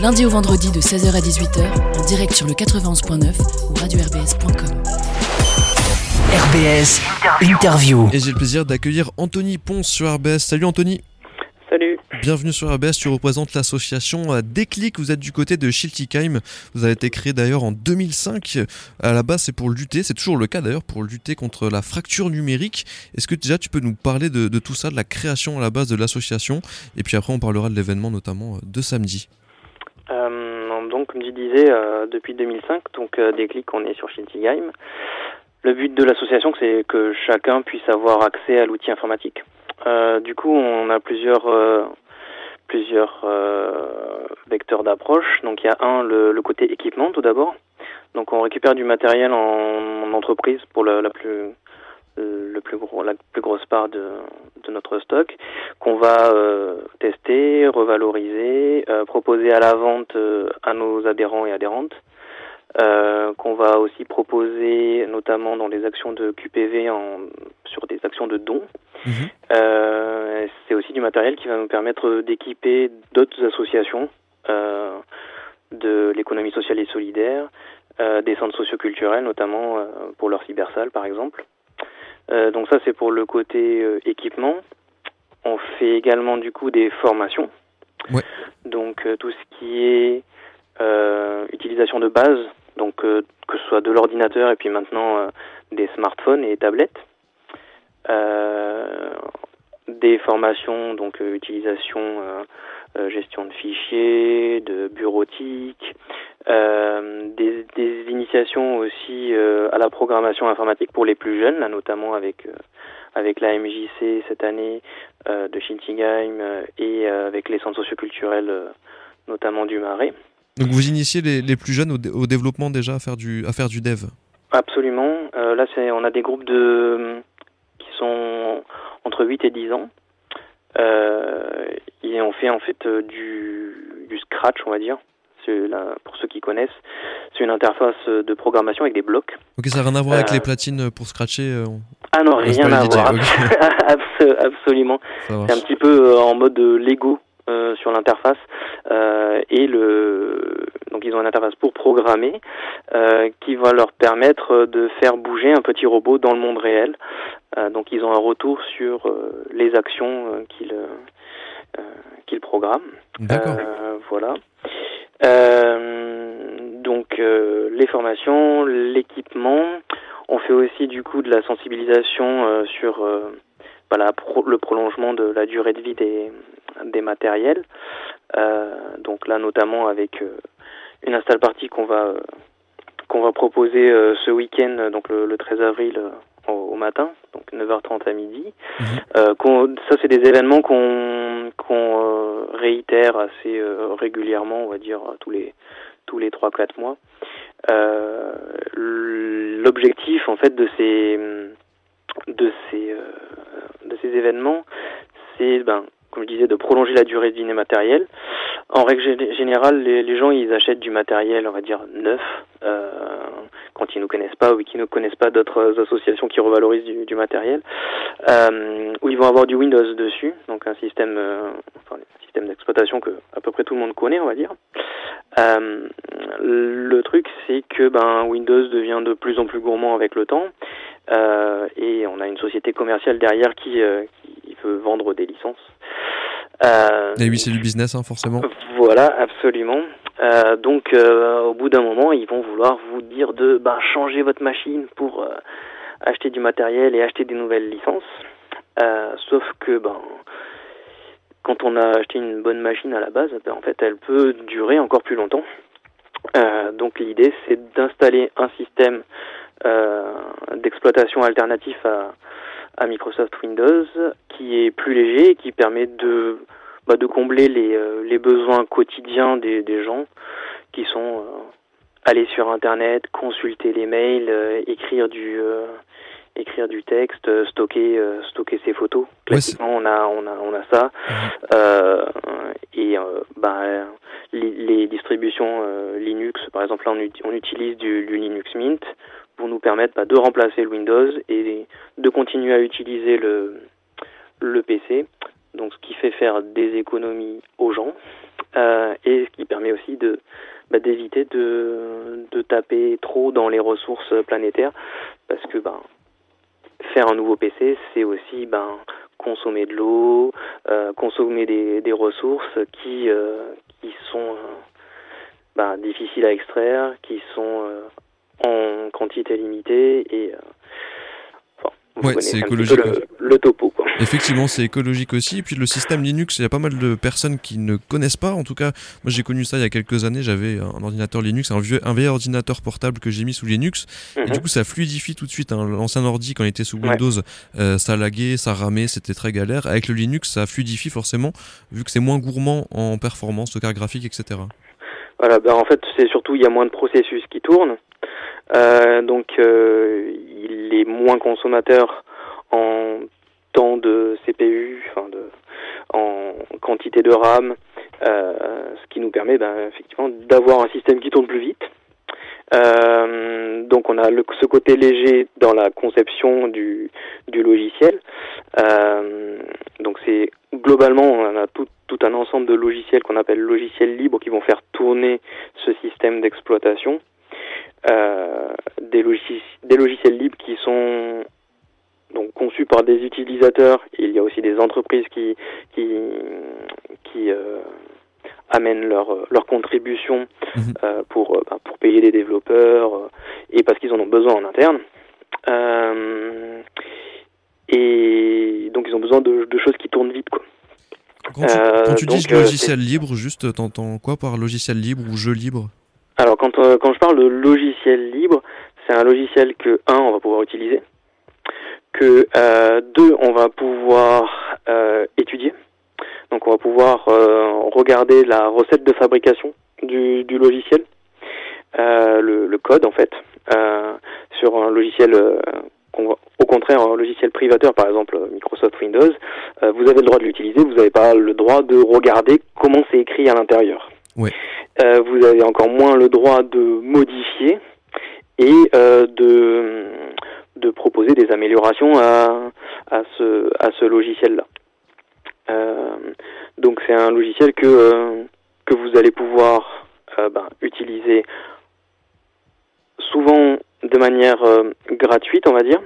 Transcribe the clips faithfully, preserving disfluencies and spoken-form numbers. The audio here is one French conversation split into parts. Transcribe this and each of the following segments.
lundi au vendredi de seize heures à dix-huit heures, en direct sur le quatre-vingt-onze point neuf ou radio r b s point com. R B S Interview. Et j'ai le plaisir d'accueillir Anthony Ponce sur R B S. Salut Anthony. Salut. Bienvenue sur R B S, tu représentes l'association Déclic, vous êtes du côté de Schiltigheim. Vous avez été créé d'ailleurs en deux mille cinq. À la base c'est pour lutter, c'est toujours le cas d'ailleurs, pour lutter contre la fracture numérique. Est-ce que déjà tu peux nous parler de, de tout ça, de la création à la base de l'association, et puis après on parlera de l'événement notamment de samedi. Euh, donc comme tu disais, euh, depuis deux mille cinq, donc euh, Déclic, on est sur Schiltigheim. Le but de l'association, c'est que chacun puisse avoir accès à l'outil informatique. Euh, du coup, on a plusieurs euh, plusieurs euh, vecteurs d'approche. Donc il y a un, le, le côté équipement tout d'abord. Donc on récupère du matériel en, en entreprise pour la, la plus le plus gros la plus grosse part de, de notre stock, qu'on va euh, tester, revaloriser, euh, proposer à la vente euh, à nos adhérents et adhérentes. Euh, qu'on va aussi proposer notamment dans les actions de Q P V en, sur des actions de dons. Mmh. Euh, c'est aussi du matériel qui va nous permettre d'équiper d'autres associations euh, de l'économie sociale et solidaire, euh, des centres socioculturels notamment euh, pour leur cybersalle par exemple. Euh, donc ça c'est pour le côté euh, équipement. On fait également du coup des formations. Ouais. Donc euh, tout ce qui est euh, utilisation de base, donc euh, que ce soit de l'ordinateur et puis maintenant euh, des smartphones et tablettes, euh, des formations, donc euh, utilisation, euh, euh, gestion de fichiers, de bureautique, euh, des, des initiations aussi euh, à la programmation informatique pour les plus jeunes, là notamment avec euh, avec la M J C cette année euh, de Schiltigheim euh, et euh, avec les centres socioculturels, euh, notamment du Marais. Donc vous initiez les, les plus jeunes au, dé- au développement déjà, à faire du, à faire du dev. Absolument. Euh, là, c'est, on a des groupes de qui sont entre huit et dix ans. Euh, et on fait en fait euh, du, du Scratch, on va dire. C'est là, pour ceux qui connaissent, c'est une interface de programmation avec des blocs. Ok, ça n'a rien à voir euh... avec les platines pour scratcher euh, on... Ah non, rien à voir. Okay. Absolument. C'est un petit peu en mode Lego. Euh, sur l'interface euh, et le donc ils ont une interface pour programmer euh, qui va leur permettre de faire bouger un petit robot dans le monde réel. Euh, donc ils ont un retour sur euh, les actions euh, qu'ils euh, qu'ils programment. D'accord. Euh, voilà. Euh, donc euh, les formations, l'équipement. On fait aussi du coup de la sensibilisation euh, sur euh, voilà, pro- le prolongement de la durée de vie des des matériels, euh, donc là notamment avec euh, une install party qu'on va euh, qu'on va proposer euh, ce week-end, donc le, le treize avril euh, au, au matin, donc neuf heures trente à midi. Mmh. Euh, qu'on, ça c'est des événements qu'on qu'on euh, réitère assez euh, régulièrement, on va dire tous les tous les trois quatre mois. Euh, l'objectif en fait de ces de ces euh, de ces événements, c'est ben comme je disais, de prolonger la durée de vie des matériels. En règle générale, les, les gens, ils achètent du matériel, on va dire, neuf, euh, quand ils ne nous connaissent pas ou qu'ils ne connaissent pas d'autres associations qui revalorisent du, du matériel, euh, où ils vont avoir du Windows dessus, donc un système, euh, enfin, un système d'exploitation que à peu près tout le monde connaît, on va dire. Euh, le truc, c'est que ben, Windows devient de plus en plus gourmand avec le temps, euh, et on a une société commerciale derrière qui, euh, qui veut vendre des licences. Euh, et oui, c'est du business, hein, forcément. Voilà, absolument. Euh, donc, euh, au bout d'un moment, ils vont vouloir vous dire de bah, changer votre machine pour euh, acheter du matériel et acheter des nouvelles licences. Euh, sauf que, ben, quand on a acheté une bonne machine à la base, ben, en fait, elle peut durer encore plus longtemps. Euh, donc, l'idée, c'est d'installer un système euh, d'exploitation alternatif à à Microsoft Windows, qui est plus léger et qui permet de bah, de combler les euh, les besoins quotidiens des des gens qui sont euh, aller sur internet, consulter les mails, euh, écrire du euh, écrire du texte, euh, stocker euh, stocker ses photos. Classiquement, ouais, on a on a on a ça. Mmh. Euh, et euh, bah les, les distributions euh, Linux, par exemple, là on, on utilise du, du Linux Mint pour nous permettre bah, de remplacer le Windows et de continuer à utiliser le, le P C, donc ce qui fait faire des économies aux gens euh, et ce qui permet aussi de bah, d'éviter de de taper trop dans les ressources planétaires, parce que ben faire un nouveau P C, c'est aussi ben consommer de l'eau, euh, consommer des des ressources qui euh, qui sont euh, ben, difficiles à extraire, qui sont euh, en quantité limitée et euh, enfin, vous Ouais, connaissez c'est un écologique. petit peu le, le topo, quoi. Effectivement, c'est écologique aussi. Et puis le système Linux, il y a pas mal de personnes qui ne connaissent pas. En tout cas, moi j'ai connu ça il y a quelques années. J'avais un ordinateur Linux, un vieux, un vieil ordinateur portable que j'ai mis sous Linux. Mhm. Et du coup, ça fluidifie tout de suite. Hein. L'ancien ordi, quand il était sous Windows, ouais. euh, ça laguait, ça ramait, c'était très galère. Avec le Linux, ça fluidifie forcément, vu que c'est moins gourmand en performance, de carte graphique, et cetera. Voilà, ben en fait, c'est surtout il y a moins de processus qui tournent. Euh, donc, euh, il est moins consommateur en temps de C P U, enfin de, en quantité de RAM, euh, ce qui nous permet ben, effectivement d'avoir un système qui tourne plus vite. Euh, donc on a le, ce côté léger dans la conception du, du logiciel. Euh, donc c'est globalement on a tout, tout un ensemble de logiciels qu'on appelle logiciels libres qui vont faire tourner ce système d'exploitation. Euh, des, logis, des logiciels libres qui sont donc conçus par des utilisateurs. Et il y a aussi des entreprises qui qui qui euh, amènent leur leur contribution mmh. euh, pour euh, pour payer des développeurs euh, et parce qu'ils en ont besoin en interne. Euh, et donc ils ont besoin de, de choses qui tournent vite, quoi. Quand tu, euh, quand tu donc, dis logiciel euh, libre, juste t'entends quoi par logiciel libre ou jeu libre? Alors quand euh, quand je parle de logiciel libre, c'est un logiciel que un on va pouvoir utiliser, que euh, deux on va pouvoir euh, étudier. Donc on va pouvoir euh, regarder la recette de fabrication du, du logiciel, euh, le, le code en fait, euh, sur un logiciel, euh, qu'on va, au contraire un logiciel privateur, par exemple Microsoft Windows, euh, vous avez le droit de l'utiliser, vous n'avez pas le droit de regarder comment c'est écrit à l'intérieur. Ouais. Euh, vous avez encore moins le droit de modifier et euh, de de proposer des améliorations à à ce à ce logiciel-là. Euh, donc c'est un logiciel que euh, que vous allez pouvoir euh, ben, utiliser souvent de manière euh, gratuite, on va dire.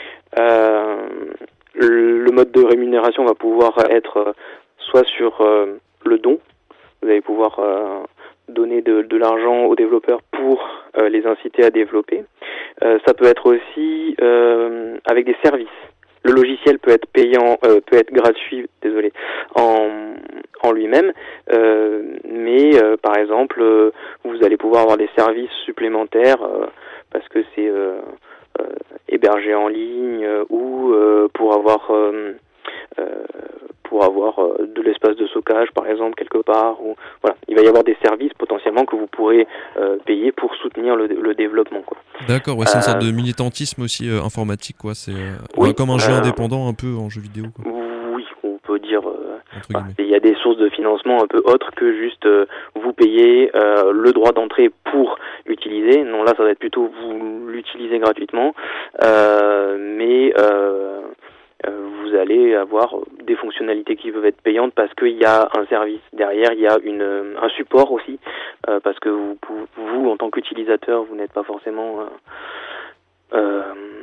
Euh, le, le mode de rémunération va pouvoir être euh, soit sur euh, le don, vous allez pouvoir euh, donner de, de l'argent aux développeurs pour euh, les inciter à développer. Euh, ça peut être aussi euh, avec des services. Le logiciel peut être payant, euh, peut être gratuit, désolé, en, en lui-même, euh, mais euh, par exemple, euh, vous allez pouvoir avoir des services supplémentaires euh, parce que c'est euh, euh, hébergé en ligne euh, ou euh, pour avoir euh, euh, pour avoir euh, de l'espace de stockage, par exemple, quelque part. Ou voilà, il va y avoir des services potentiellement que vous pourrez euh, payer pour soutenir le, le développement, quoi. D'accord, ouais, c'est euh, une sorte de militantisme aussi euh, informatique, quoi. C'est euh, oui, comme un jeu euh, indépendant, un peu en jeu vidéo, quoi. Oui, on peut dire. Euh, bah, il y a des sources de financement un peu autres que juste euh, vous payer euh, le droit d'entrée pour utiliser. Non, là, ça va être plutôt vous l'utilisez gratuitement, euh, mais euh, vous allez avoir des fonctionnalités qui peuvent être payantes parce qu'il y a un service derrière, il y a une, un support aussi, euh, parce que vous, vous, en tant qu'utilisateur, vous n'êtes pas forcément... Euh, euh,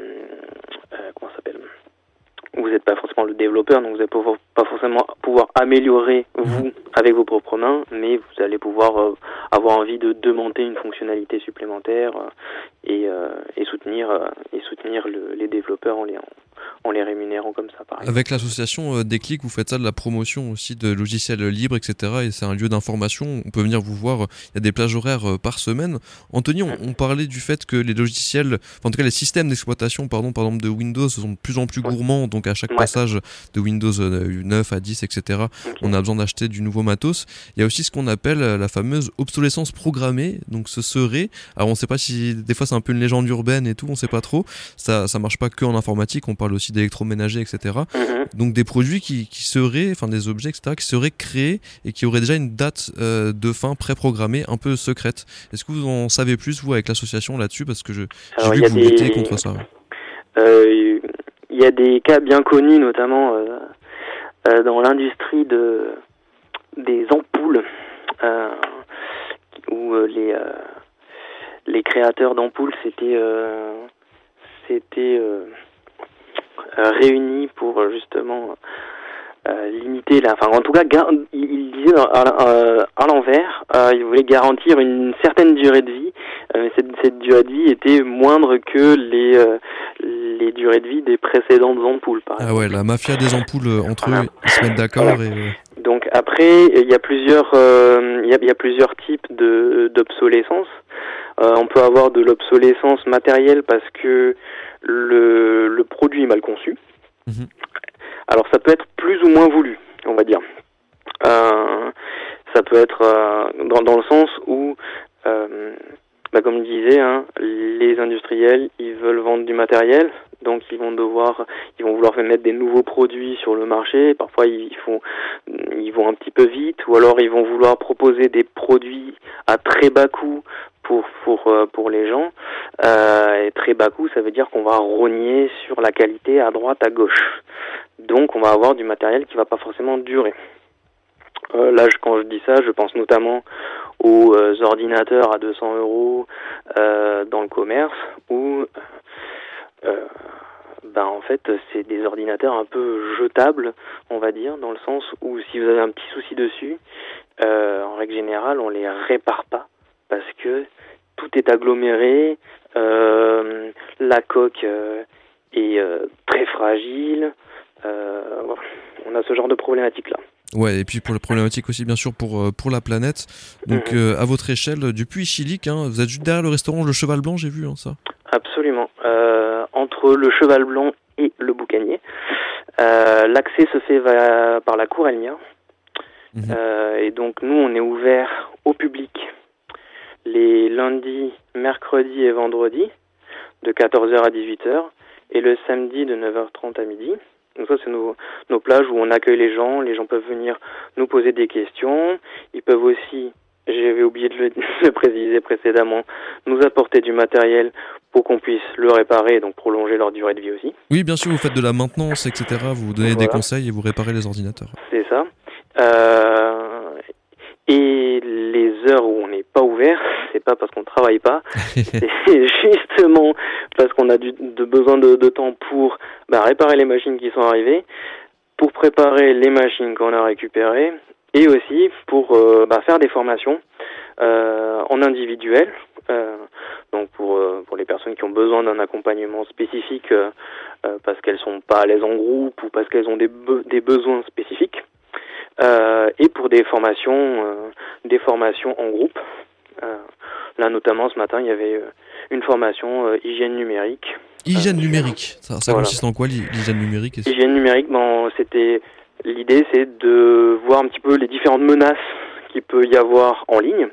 euh, comment ça s'appelle ? Vous n'êtes pas forcément le développeur, donc vous n'allez pas forcément pouvoir améliorer vous avec vos propres mains, mais vous allez pouvoir euh, avoir envie de demander une fonctionnalité supplémentaire euh, et, euh, et soutenir euh, et soutenir le, les développeurs en les en, en les rémunérant comme ça, par exemple. Avec l'association euh, Déclic, vous faites ça de la promotion aussi de logiciels libres, et cetera. Et c'est un lieu d'information. On peut venir vous voir. Il y a des plages horaires euh, par semaine. Anthony, on, on parlait du fait que les logiciels, enfin, en tout cas les systèmes d'exploitation, pardon, par exemple de Windows, sont de plus en plus gourmands. Donc à chaque ouais. passage de Windows neuf à dix, et cetera, okay. on a besoin d'acheter du nouveau matos. Il y a aussi ce qu'on appelle la fameuse obsolescence programmée. Donc ce serait, alors on ne sait pas si des fois c'est un peu une légende urbaine et tout, on ne sait pas trop. Ça, ça marche pas que en informatique. On parle aussi d'électroménager, et cetera. Mm-hmm. Donc des produits qui, qui seraient, enfin des objets, et cetera, qui seraient créés et qui auraient déjà une date euh, de fin préprogrammée, un peu secrète. Est-ce que vous en savez plus, vous, avec l'association là-dessus ? Parce que je, j'ai vu que vous des... luttez contre ça. Euh, il y a des cas bien connus, notamment euh, euh, dans l'industrie de, des ampoules. euh, où euh, les, euh, les créateurs d'ampoules s'étaient, euh, s'étaient euh, réunis pour justement euh, limiter la... Enfin, en tout cas, gar- ils il disaient à, à, à l'envers, euh, ils voulaient garantir une certaine durée de vie, euh, mais cette, cette durée de vie était moindre que les, euh, les durées de vie des précédentes ampoules, par exemple. Ah ouais, la mafia des ampoules, euh, entre Voilà. eux, ils se mettent d'accord Voilà. et... euh, Donc après, il y a plusieurs, euh, il y a, il y a plusieurs types de d'obsolescence. Euh, on peut avoir de l'obsolescence matérielle parce que le, le produit est mal conçu. Mhm. Alors ça peut être plus ou moins voulu, on va dire. Euh, ça peut être euh, dans, dans le sens où, euh, bah, comme je disais, hein, les industriels, ils veulent vendre du matériel, donc ils vont devoir, ils vont vouloir mettre des nouveaux produits sur le marché. Parfois ils font, ils vont un petit peu vite, ou alors ils vont vouloir proposer des produits à très bas coût pour pour pour les gens. Euh, et très bas coût, ça veut dire qu'on va rogner sur la qualité à droite, à gauche. Donc on va avoir du matériel qui va pas forcément durer. Euh, là, je, quand je dis ça, je pense notamment aux euh, ordinateurs à deux cents euros euh, dans le commerce, où euh, ben en fait c'est des ordinateurs un peu jetables, on va dire, dans le sens où si vous avez un petit souci dessus, euh, en règle générale, on les répare pas parce que tout est aggloméré, euh, la coque euh, est euh, très fragile. Euh, voilà. On a ce genre de problématique là. Ouais, et puis pour la problématique aussi, bien sûr, pour, euh, pour la planète. Donc, Mhm. euh, à votre échelle, du Puy-Chilique, hein, vous êtes juste derrière le restaurant Le Cheval Blanc, j'ai vu, hein, ça. Absolument. Euh, entre le Cheval Blanc et le Boucanier, euh, l'accès se fait va- par la cour Elmia. Mhm. Euh, et donc nous, on est ouvert au public les lundis, mercredis et vendredis de quatorze heures à dix-huit heures et le samedi de neuf heures trente à midi. Donc ça, c'est nos, nos plages où on accueille les gens. Les gens peuvent venir nous poser des questions. Ils peuvent aussi, j'avais oublié de le, de le préciser précédemment, nous apporter du matériel pour qu'on puisse le réparer et donc prolonger leur durée de vie aussi. Oui, bien sûr, vous faites de la maintenance, et cetera. Vous donnez des Voilà. conseils et vous réparez les ordinateurs. C'est ça. Euh, et les heures où on n'est pas ouvert, c'est pas parce qu'on travaille pas, c'est justement parce qu'on a du, de besoin de, de temps pour bah, réparer les machines qui sont arrivées, pour préparer les machines qu'on a récupérées, et aussi pour euh, bah, faire des formations euh, en individuel. Euh, donc pour euh, pour les personnes qui ont besoin d'un accompagnement spécifique euh, euh, parce qu'elles sont pas à l'aise en groupe ou parce qu'elles ont des be- des besoins spécifiques. Euh, et pour des formations, euh, des formations en groupe. Euh, là, notamment, ce matin, il y avait euh, une formation euh, hygiène numérique. Hygiène Euh, numérique, ça, ça voilà. consiste en quoi, l'hy- l'hygiène numérique et... Hygiène numérique, bon, c'était l'idée, c'est de voir un petit peu les différentes menaces qu'il peut y avoir en ligne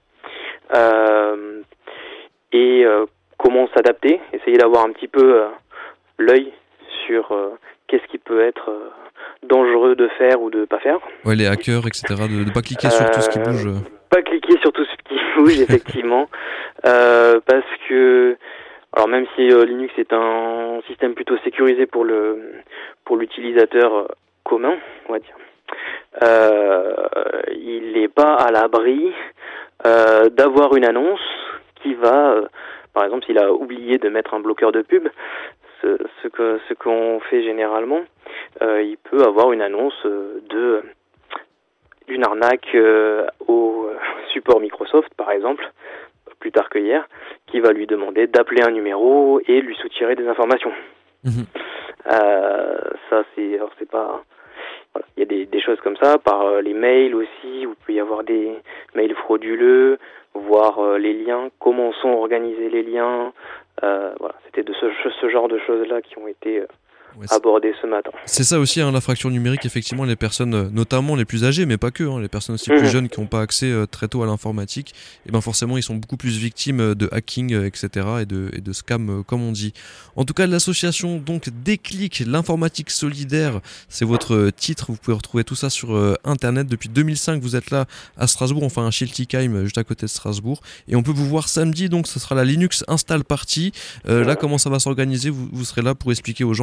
euh, et euh, comment s'adapter. Essayer d'avoir un petit peu euh, l'œil sur euh, qu'est-ce qui peut être euh, dangereux de faire ou de pas faire. Ouais, les hackers, et cetera, de ne pas cliquer sur tout ce qui Euh, bouge. Pas cliquer sur tout ce qui bouge, effectivement, euh, parce que, alors même si euh, Linux est un système plutôt sécurisé pour le pour l'utilisateur euh, commun, on va dire, euh, il n'est pas à l'abri euh, d'avoir une annonce qui va, euh, par exemple, s'il a oublié de mettre un bloqueur de pub, ce, ce que ce qu'on fait généralement, euh, il peut avoir une annonce euh, de d'une arnaque euh, au support Microsoft, par exemple, plus tard que hier, qui va lui demander d'appeler un numéro et lui soutirer des informations. Mhm. Euh, ça, c'est, alors c'est pas, voilà, il y a des, des choses comme ça, par euh, les mails aussi, où il peut y avoir des mails frauduleux, voir euh, les liens, comment sont organisés les liens. Euh, voilà, c'était de ce, ce genre de choses-là qui ont été euh, Ouais, c'est- abordées ce matin. C'est ça aussi, hein, la fracture numérique, effectivement, les personnes, euh, notamment les plus âgées, mais pas que, hein, les personnes aussi Mhm. plus jeunes qui n'ont pas accès euh, très tôt à l'informatique, et ben forcément, ils sont beaucoup plus victimes euh, de hacking, euh, et cetera, et de, et de scam, euh, comme on dit. En tout cas, l'association donc Déclic, l'informatique solidaire, c'est votre euh, titre, vous pouvez retrouver tout ça sur euh, Internet. Depuis deux mille cinq, vous êtes là à Strasbourg, enfin un Schiltigheim, euh, juste à côté de Strasbourg, et on peut vous voir samedi, donc ce sera la Linux Install Party. Euh, là, comment ça va s'organiser, vous, vous serez là pour expliquer aux gens comment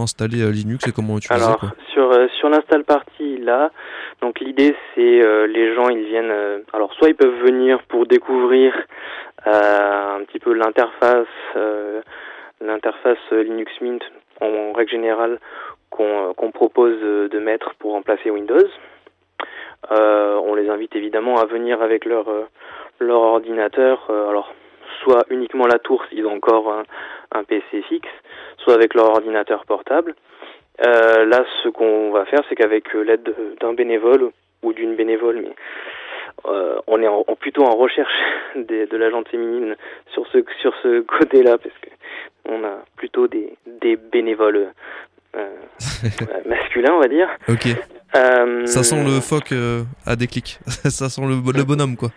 installer euh, Linux et comment utiliser Alors, quoi. sur, euh, sur l'install party, là, donc l'idée c'est euh, les gens, ils viennent, euh, alors soit ils peuvent venir pour découvrir euh, un petit peu l'interface, euh, l'interface Linux Mint en, en règle générale qu'on, qu'on propose de mettre pour remplacer Windows. Euh, on les invite évidemment à venir avec leur, euh, leur ordinateur, euh, alors soit uniquement la tour s'ils ont encore un, un P C fixe, soit avec leur ordinateur portable. Euh, là, ce qu'on va faire, c'est qu'avec l'aide d'un bénévole ou d'une bénévole, mais euh, on est en, en, plutôt en recherche des, de la jante féminine sur ce sur ce côté-là, parce que on a plutôt des, des bénévoles euh, masculins, on va dire. Ok. Euh, ça sent le phoque euh, à des clics. Ça sent le, le bonhomme, quoi.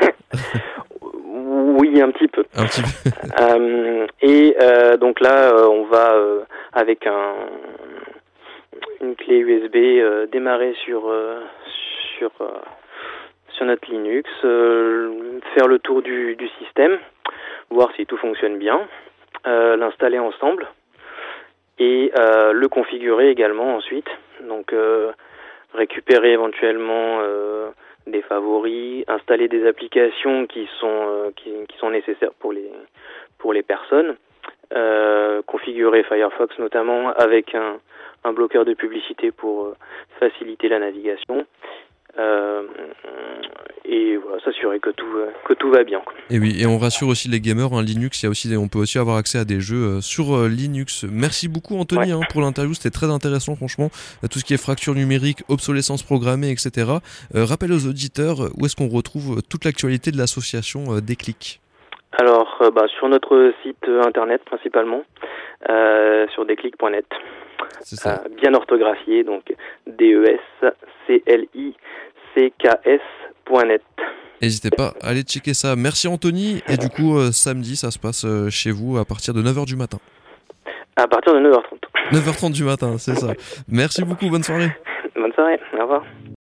Oui, un petit peu. Un petit peu. euh, et euh, donc là, euh, on va euh, avec un une clé U S B euh, démarrer sur euh, sur euh, sur notre Linux, euh, faire le tour du, du système, voir si tout fonctionne bien, euh, l'installer ensemble et euh, le configurer également ensuite. Donc euh, récupérer éventuellement euh, des favoris, installer des applications qui sont euh, qui, qui sont nécessaires pour les pour les personnes, euh, configurer Firefox notamment avec un un bloqueur de publicité pour euh, faciliter la navigation. Euh, et voilà, s'assurer que tout euh, que tout va bien. Et oui, et on rassure aussi les gamers, hein, Linux, il y a aussi des, on peut aussi avoir accès à des jeux euh, sur euh, Linux. Merci beaucoup Anthony, ouais. hein, pour l'interview, c'était très intéressant franchement, euh, tout ce qui est fracture numérique, obsolescence programmée, et cetera. Euh, rappel aux auditeurs, où est-ce qu'on retrouve toute l'actualité de l'association euh, Déclic ? Alors, euh, bah, sur notre site internet principalement, euh, sur déclic point net. C'est ça. Euh, bien orthographié, donc D E S C L I C K S point net. N'hésitez pas à aller checker ça. Merci Anthony. Et du coup, euh, samedi, ça se passe euh, chez vous à partir de neuf heures du matin. À partir de neuf heures trente. neuf heures trente du matin, c'est ça. Merci beaucoup, bonne soirée. Bonne soirée, au revoir.